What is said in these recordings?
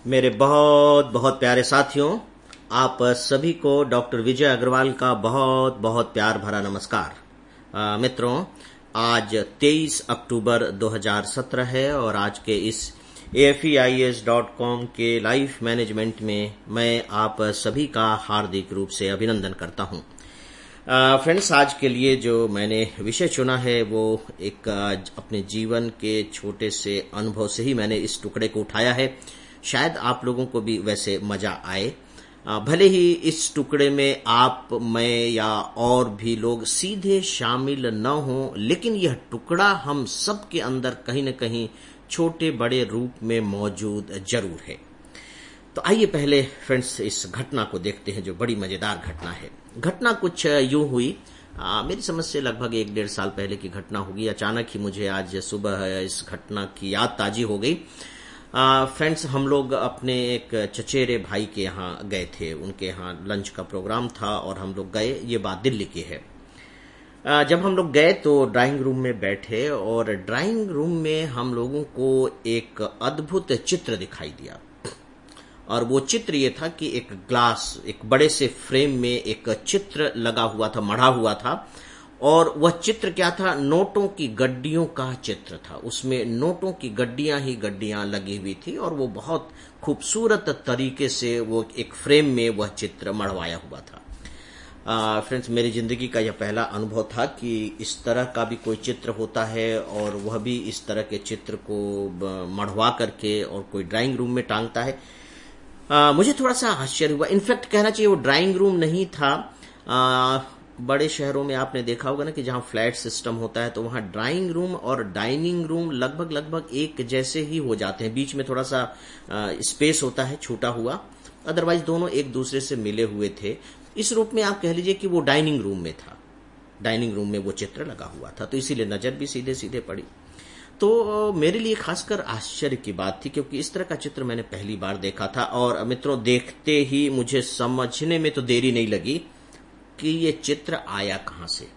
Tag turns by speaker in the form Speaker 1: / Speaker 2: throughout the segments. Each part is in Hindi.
Speaker 1: मेरे बहुत बहुत प्यारे साथियों, आप सभी को डॉक्टर विजय अग्रवाल का बहुत बहुत प्यार भरा नमस्कार। मित्रों, आज 23 अक्टूबर 2017 है और आज के इस AFEIS.com के लाइफ मैनेजमेंट में मैं आप सभी का हार्दिक रूप से अभिनंदन करता हूं। फ्रेंड्स, आज के लिए जो मैंने विषय चुना है वो एक अपने जीवन के छोटे से अनुभव से ही मैंने इस टुकड़े को उठाया है। शायद आप लोगों को भी वैसे मजा आए। भले ही इस टुकड़े में आप, मैं या और भी लोग सीधे शामिल न हों, लेकिन यह टुकड़ा हम सब के अंदर कहीं न कहीं छोटे बड़े रूप में मौजूद जरूर है। तो आइए पहले फ्रेंड्स इस घटना को देखते हैं, जो बड़ी मजेदार घटना है। घटना कुछ यूं हुई, मेरी समझ से लगभग 1-1.5 साल पहले की घटना होगी। अचानक ही मुझे आज सुबह इस घटना की याद ताजी हो गई। फ्रेंड्स, हम लोग अपने एक चचेरे भाई के यहाँ गए थे। उनके यहाँ लंच का प्रोग्राम था और हम लोग गए। ये बात दिल्ली की है। जब हम लोग गए तो ड्राइंग रूम में बैठे और ड्राइंग रूम में हम लोगों को एक अद्भुत चित्र दिखाई दिया। और वो चित्र ये था कि एक ग्लास, एक बड़े से फ्रेम में एक चित्र लगा हुआ था, मढ़ा हुआ था। और वह चित्र क्या था? नोटों की गड्डियों का चित्र था। उसमें नोटों की गड्डियां ही गड्डियां लगी हुई थी और वो बहुत खूबसूरत तरीके से वो एक फ्रेम में वह चित्र मढ़वाया हुआ था। फ्रेंड्स, मेरी जिंदगी का यह पहला अनुभव था कि इस तरह का भी कोई चित्र होता है और वह भी इस तरह के चित्र को मढ़वा करके और कोई ड्राइंग रूम में टांगता है। मुझे थोड़ा सा आश्चर्य हुआ। इनफैक्ट कहना चाहिए वो ड्राइंग रूम नहीं था। बड़े शहरों में आपने देखा होगा ना कि जहां फ्लैट सिस्टम होता है तो वहां ड्राइंग रूम और डाइनिंग रूम लगभग एक जैसे ही हो जाते हैं। बीच में थोड़ा सा स्पेस होता है छूटा हुआ, अदरवाइज दोनों एक दूसरे से मिले हुए थे। इस रूप में आप कह लीजिए कि वो डाइनिंग रूम में था। डाइनिंग रूम में वो चित्र लगा हुआ था, तो इसीलिए नजर भी सीधे सीधे पड़ी। तो मेरे लिए खासकर आश्चर्य की बात थी, क्योंकि इस तरह का चित्र मैंने पहली बार देखा था। और मित्रों, देखते ही मुझे समझने में तो देरी नहीं लगी कि ये चित्र आया कहां से।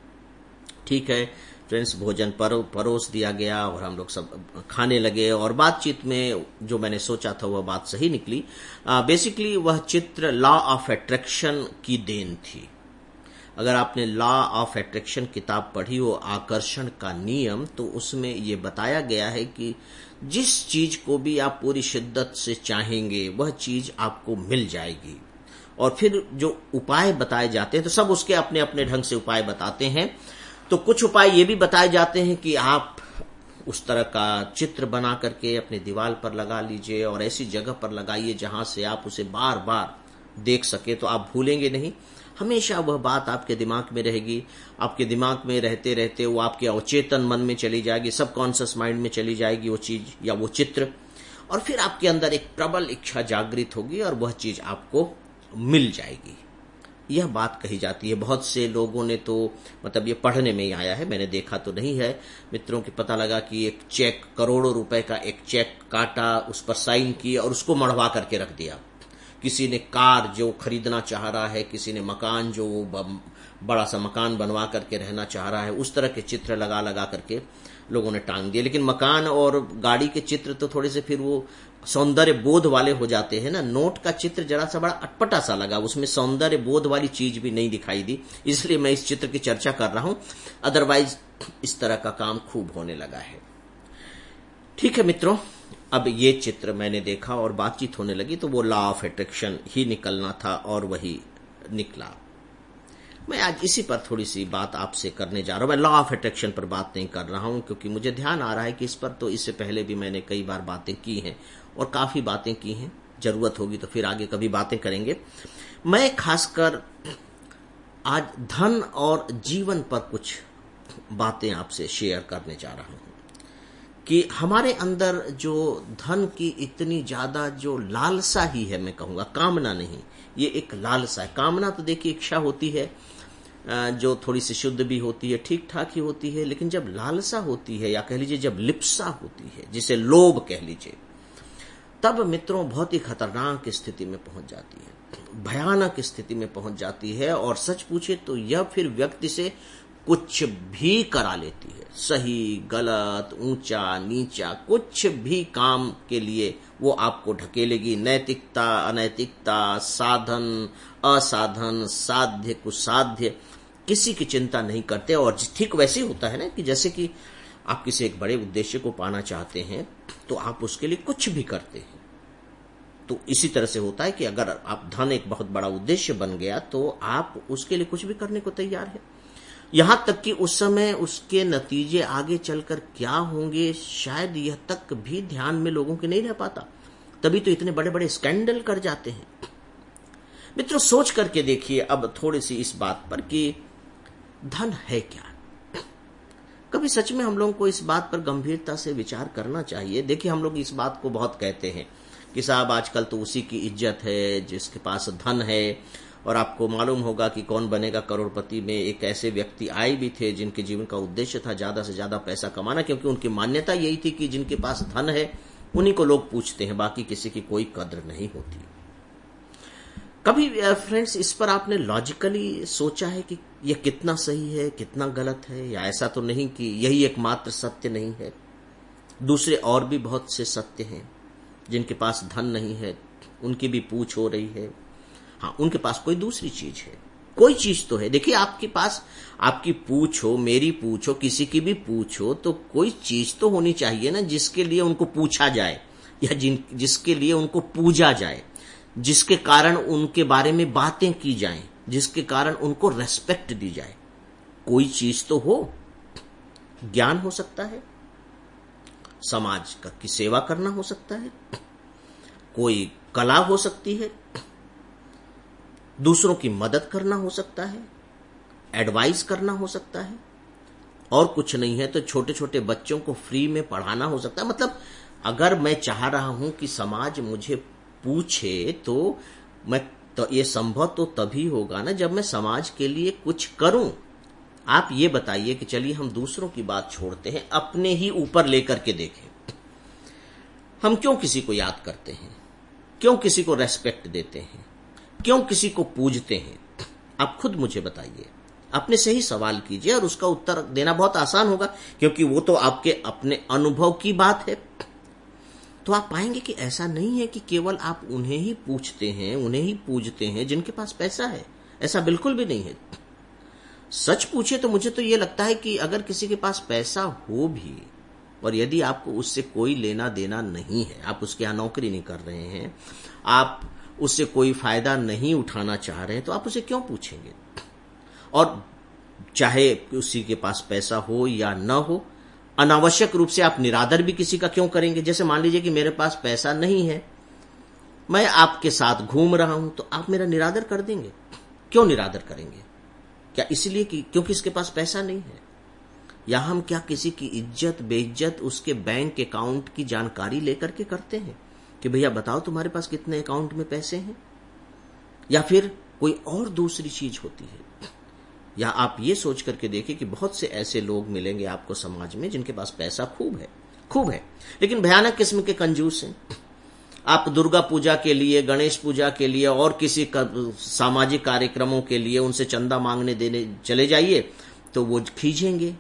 Speaker 1: ठीक है फ्रेंड्स, भोजन परोस दिया गया और हम लोग सब खाने लगे और बातचीत में जो मैंने सोचा था वह बात सही निकली। बेसिकली वह चित्र लॉ ऑफ अट्रैक्शन की देन थी। अगर आपने लॉ ऑफ अट्रैक्शन किताब पढ़ी हो, आकर्षण का नियम, तो उसमें यह बताया गया है कि जिस चीज को भी आप पूरी शिद्दत से चाहेंगे वह चीज आपको मिल जाएगी। और फिर जो उपाय बताए जाते हैं, तो सब उसके अपने अपने ढंग से उपाय बताते हैं। तो कुछ उपाय ये भी बताए जाते हैं कि आप उस तरह का चित्र बना करके अपने दीवार पर लगा लीजिए और ऐसी जगह पर लगाइए जहां से आप उसे बार बार देख सके, तो आप भूलेंगे नहीं। हमेशा वह बात आपके दिमाग में रहेगी। आपके दिमाग में रहते रहते वो आपके अवचेतन मन में चली जाएगी, सबकॉन्शियस माइंड में चली जाएगी वो चीज या वो चित्र। और फिर आपके अंदर एक प्रबल इच्छा जागृत होगी और वह चीज आपको मिल जाएगी। यह बात कही जाती है। बहुत से लोगों ने तो मतलब ये पढ़ने में ही आया है, मैंने देखा तो नहीं है मित्रों, की पता लगा कि एक चेक, करोड़ों रुपए का एक चेक काटा, उस पर साइन किया और उसको मढ़वा करके रख दिया। किसी ने कार जो खरीदना चाह रहा है, किसी ने मकान जो बड़ा सा मकान बनवा करके रहना चाह रहा है, उस तरह के चित्र लगा लगा करके लोगों ने टांग दिए। लेकिन मकान और गाड़ी के चित्र तो थोड़े से फिर वो सौंदर्य बोध वाले हो जाते हैं ना। नोट का चित्र जरा सा बड़ा अटपटा सा लगा, उसमें सौंदर्य बोध वाली चीज भी नहीं दिखाई दी, इसलिए मैं इस चित्र की चर्चा कर रहा हूं। अदरवाइज इस तरह का काम खूब होने लगा है। ठीक है मित्रों, अब ये चित्र मैंने देखा और बातचीत होने लगी तो वो लॉ ऑफ अट्रैक्शन ही निकलना था और वही निकला। मैं आज इसी पर थोड़ी सी बात आपसे करने जा रहा हूं। मैं लॉ ऑफ अट्रैक्शन पर बात नहीं कर रहा हूं क्योंकि मुझे ध्यान आ रहा है कि इस पर तो इससे पहले भी मैंने कई बार बातें की हैं और काफी बातें की हैं। जरूरत होगी तो फिर आगे कभी बातें करेंगे। मैं खासकर आज धन और जीवन पर कुछ बातें आपसे शेयर करने जा रहा हूं कि हमारे अंदर जो धन की इतनी ज्यादा जो लालसा ही है, मैं कहूंगा कामना नहीं, ये एक लालसा है। कामना तो देखिए इच्छा होती है जो थोड़ी सी शुद्ध भी होती है, ठीक ठाक ही होती है। लेकिन जब लालसा होती है या कह लीजिए जब लिप्सा होती है, जिसे लोभ कह लीजिए, तब मित्रों बहुत ही खतरनाक स्थिति में पहुंच जाती है, भयानक स्थिति में पहुंच जाती है। और सच पूछे तो यह फिर व्यक्ति से कुछ भी करा लेती है। सही गलत ऊंचा नीचा कुछ भी काम के लिए वो आपको ढकेलेगी। नैतिकता अनैतिकता, साधन असाधन, साध्य कुसाध्य, किसी की चिंता नहीं करते। और ठीक वैसे ही होता है ना कि जैसे कि आप किसी एक बड़े उद्देश्य को पाना चाहते हैं तो आप उसके लिए कुछ भी करते हैं। तो इसी तरह से होता है कि अगर आप धन एक बहुत बड़ा उद्देश्य बन गया तो आप उसके लिए कुछ भी करने को तैयार है। यहां तक कि उस समय उसके नतीजे आगे चलकर क्या होंगे शायद यह तक भी ध्यान में लोगों के नहीं रह पाता। तभी तो इतने बड़े बड़े स्कैंडल कर जाते हैं। मित्रों, सोच करके देखिए अब थोड़ी सी इस बात पर कि धन है क्या। कभी सच में हम लोगों को इस बात पर गंभीरता से विचार करना चाहिए। देखिए, हम लोग इस बात को बहुत कहते हैं कि साहब आजकल तो उसी की इज्जत है जिसके पास धन है। और आपको मालूम होगा कि कौन बनेगा करोड़पति में एक ऐसे व्यक्ति आए भी थे जिनके जीवन का उद्देश्य था ज्यादा से ज्यादा पैसा कमाना, क्योंकि उनकी मान्यता यही थी कि जिनके पास धन है उन्हीं को लोग पूछते हैं, बाकी किसी की कोई कद्र नहीं होती। कभी फ्रेंड्स इस पर आपने लॉजिकली सोचा है कि यह कितना सही है कितना गलत है, या ऐसा तो नहीं कि यही एकमात्र सत्य नहीं है, दूसरे और भी बहुत से सत्य हैं। जिनके पास धन नहीं है उनकी भी पूछ हो रही है। हाँ, उनके पास कोई दूसरी चीज है, कोई चीज तो है। देखिए, आपके पास आपकी पूछ हो, मेरी पूछ हो, किसी की भी पूछ हो, तो कोई चीज तो होनी चाहिए ना जिसके लिए उनको पूछा जाए, या जिसके लिए उनको पूजा जाए, जिसके कारण उनके बारे में बातें की जाएं, जिसके कारण उनको रेस्पेक्ट दी जाए। कोई चीज तो हो। ज्ञान हो सकता है, समाज की सेवा करना हो सकता है, कोई कला हो सकती है, दूसरों की मदद करना हो सकता है, एडवाइस करना हो सकता है, और कुछ नहीं है तो छोटे छोटे बच्चों को फ्री में पढ़ाना हो सकता है। मतलब अगर मैं चाह रहा हूं कि समाज मुझे पूछे तो ये संभव तो तभी होगा ना जब मैं समाज के लिए कुछ करूं। आप ये बताइए कि चलिए हम दूसरों की बात छोड़ते हैं, अपने ही ऊपर लेकर के देखें। हम क्यों किसी को याद करते हैं, क्यों किसी को रेस्पेक्ट देते हैं, क्यों किसी को पूजते हैं? आप खुद मुझे बताइए, अपने से ही सवाल कीजिए और उसका उत्तर देना बहुत आसान होगा, क्योंकि वो तो आपके अपने अनुभव की बात है। तो आप पाएंगे कि ऐसा नहीं है कि केवल आप उन्हें ही पूछते हैं, उन्हें ही पूजते हैं जिनके पास पैसा है। ऐसा बिल्कुल भी नहीं है। सच पूछे तो मुझे तो ये लगता है कि अगर किसी के पास पैसा हो भी और यदि आपको उससे कोई लेना देना नहीं है, आप उसके यहां नौकरी नहीं कर रहे हैं, आप उससे कोई फायदा नहीं उठाना चाह रहे हैं, तो आप उसे क्यों पूछेंगे? और चाहे उसी के पास पैसा हो या न हो, अनावश्यक रूप से आप निरादर भी किसी का क्यों करेंगे? जैसे मान लीजिए कि मेरे पास पैसा नहीं है, मैं आपके साथ घूम रहा हूं, तो आप मेरा निरादर कर देंगे। क्यों निरादर करेंगे? क्या इसलिए कि क्योंकि इसके पास पैसा नहीं है? या हम क्या किसी की इज्जत बेइज्जत उसके बैंक अकाउंट की जानकारी लेकर के करते हैं कि भैया बताओ तुम्हारे पास कितने अकाउंट में पैसे हैं? या फिर कोई और दूसरी चीज होती है? या आप ये सोच करके देखिए कि बहुत से ऐसे लोग मिलेंगे आपको समाज में जिनके पास पैसा खूब है, लेकिन भयानक किस्म के कंजूस हैं। आप दुर्गा पूजा के लिए, गणेश पूजा के लिए और किसी सामाजिक कार्यक्रमों के लिए उनसे चंदा मांगने देने चले जाइए तो वो खींचेंगे,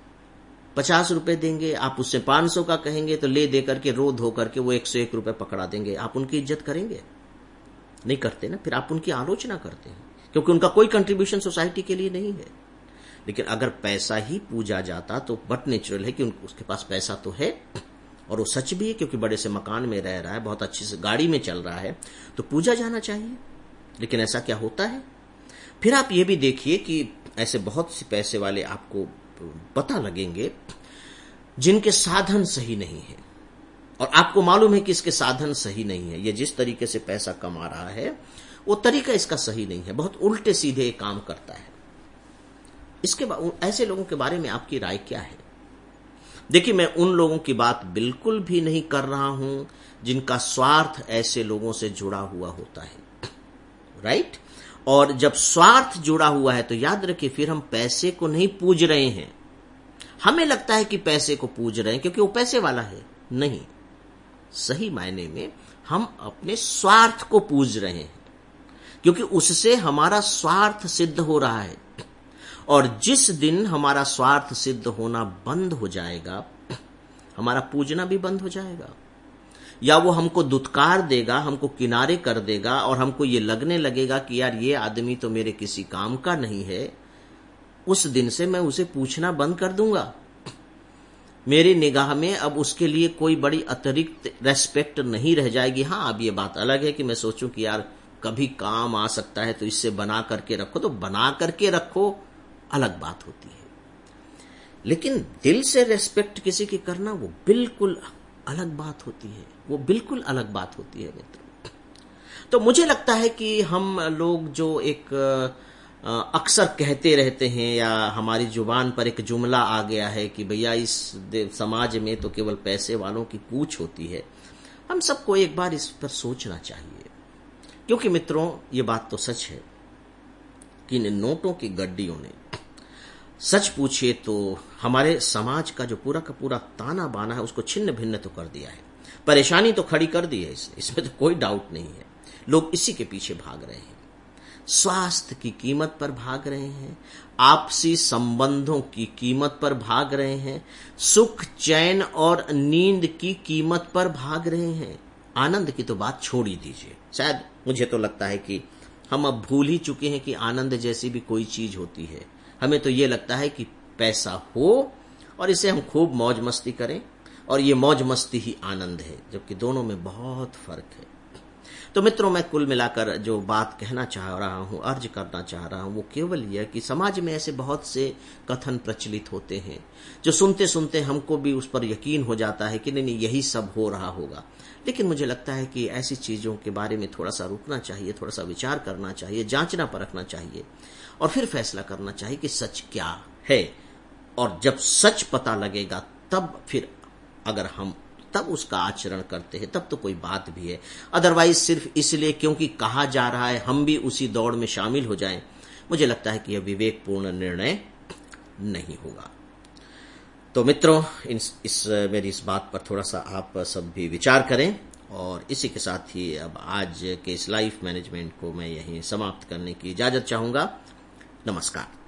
Speaker 1: 50 रुपए देंगे। आप उससे 500 का कहेंगे तो ले दे करके रो धो करके वो 101 रुपए पकड़ा देंगे। आप उनकी इज्जत करेंगे? नहीं करते ना। फिर आप उनकी आलोचना करते हैं क्योंकि उनका कोई कंट्रीब्यूशन सोसाइटी के लिए नहीं है। लेकिन अगर पैसा ही पूजा जाता तो बट नेचुरल है कि उसके पास पैसा तो है, और वो सच भी है क्योंकि बड़े से मकान में रह रहा है, बहुत अच्छी से गाड़ी में चल रहा है, तो पूजा जाना चाहिए। लेकिन ऐसा क्या होता है? फिर आप ये भी देखिए कि ऐसे बहुत से पैसे वाले आपको पता लगेंगे जिनके साधन सही नहीं है, और आपको मालूम है कि इसके साधन सही नहीं है। ये जिस तरीके से पैसा कमा रहा है वो तरीका इसका सही नहीं है, बहुत उल्टे सीधे काम करता है। इसके ऐसे लोगों के बारे में आपकी राय क्या है? देखिए, मैं उन लोगों की बात बिल्कुल भी नहीं कर रहा हूं जिनका स्वार्थ ऐसे लोगों से जुड़ा हुआ होता है, राइट? और जब स्वार्थ जुड़ा हुआ है तो याद रखिए फिर हम पैसे को नहीं पूज रहे हैं। हमें लगता है कि पैसे को पूज रहे हैं क्योंकि वो पैसे वाला है। नहीं, सही मायने में हम अपने स्वार्थ को पूज रहे हैं क्योंकि उससे हमारा स्वार्थ सिद्ध हो रहा है। और जिस दिन हमारा स्वार्थ सिद्ध होना बंद हो जाएगा, हमारा पूजना भी बंद हो जाएगा, या वो हमको दुत्कार देगा, हमको किनारे कर देगा और हमको ये लगने लगेगा कि यार ये आदमी तो मेरे किसी काम का नहीं है, उस दिन से मैं उसे पूछना बंद कर दूंगा। मेरी निगाह में अब उसके लिए कोई बड़ी अतिरिक्त रेस्पेक्ट नहीं रह जाएगी। हाँ, अब ये बात अलग है कि मैं सोचूं कि यार कभी काम आ सकता है तो इससे बना करके रखो, तो बना करके रखो, अलग बात होती है। लेकिन दिल से रेस्पेक्ट किसी की करना वो बिल्कुल अलग बात होती है, वो बिल्कुल अलग बात होती है मित्र। तो मुझे लगता है कि हम लोग जो एक अक्सर कहते रहते हैं, या हमारी जुबान पर एक जुमला आ गया है कि भैया इस समाज में तो केवल पैसे वालों की पूछ होती है, हम सबको एक बार इस पर सोचना चाहिए। क्योंकि मित्रों, ये बात तो सच है कि इन नोटों की गड्डियों ने, सच पूछिए तो हमारे समाज का जो पूरा का पूरा ताना बाना है उसको छिन्न भिन्न तो कर दिया है, परेशानी तो खड़ी कर दी है, इसमें तो कोई डाउट नहीं है। लोग इसी के पीछे भाग रहे हैं, स्वास्थ्य की कीमत पर भाग रहे हैं, आपसी संबंधों की कीमत पर भाग रहे हैं, सुख चैन और नींद की कीमत पर भाग रहे हैं। आनंद की तो बात छोड़ ही दीजिए। शायद मुझे तो लगता है कि हम अब भूल ही चुके हैं कि आनंद जैसी भी कोई चीज होती है। हमें तो ये लगता है कि पैसा हो और इसे हम खूब मौज मस्ती करें, और ये मौज मस्ती ही आनंद है, जबकि दोनों में बहुत फर्क है। तो मित्रों, मैं कुल मिलाकर जो बात कहना चाह रहा हूं, अर्ज करना चाह रहा हूं, वो केवल यह कि समाज में ऐसे बहुत से कथन प्रचलित होते हैं जो सुनते सुनते हमको भी उस पर यकीन हो जाता है कि नहीं यही सब हो रहा होगा। लेकिन मुझे लगता है कि ऐसी चीजों के बारे में थोड़ा सा रुकना चाहिए, थोड़ा सा विचार करना चाहिए, जांचना परखना चाहिए और फिर फैसला करना चाहिए कि सच क्या है। और जब सच पता लगेगा तब फिर अगर हम तब उसका आचरण करते हैं तब तो कोई बात भी है। अदरवाइज सिर्फ इसलिए क्योंकि कहा जा रहा है हम भी उसी दौड़ में शामिल हो जाएं, मुझे लगता है कि यह विवेकपूर्ण निर्णय नहीं होगा। तो मित्रों, मेरी इस बात पर थोड़ा सा आप सब भी विचार करें, और इसी के साथ ही अब आज के इस लाइफ मैनेजमेंट को मैं यहीं समाप्त करने की इजाजत चाहूंगा। नमस्कार।